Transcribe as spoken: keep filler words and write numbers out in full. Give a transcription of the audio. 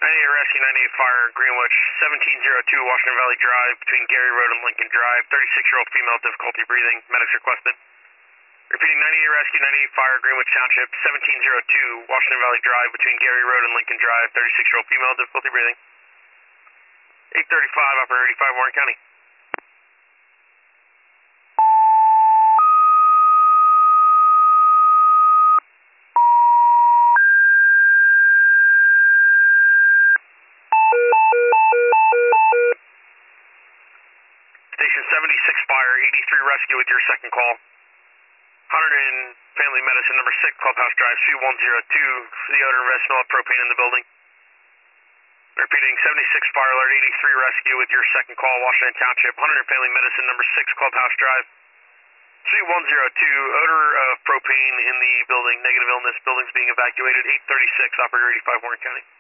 ninety-eight Rescue, ninety-eight Fire, Greenwich, seventeen oh two Washington Valley Drive, between Gary Road and Lincoln Drive, thirty-six-year-old female, difficulty breathing, medics requested. Repeating, ninety-eight Rescue, ninety-eight Fire, Greenwich Township, seventeen oh two Washington Valley Drive, between Gary Road and Lincoln Drive, thirty-six-year-old female, difficulty breathing. eight thirty-five, Operator eighty-five, Warren County. Station seventy-six Fire, eighty-three Rescue with your second call. one hundred in Family Medicine, number six, Clubhouse Drive, suite one oh two, for the odor and red smell of propane in the building. Repeating, seventy-six Fire Alert, eighty-three Rescue with your second call, Washington Township, one hundred in Family Medicine, number six, Clubhouse Drive, suite one oh two, odor of propane in the building, negative illness, building's being evacuated, eight thirty-six, Operator eighty-five, Warren County.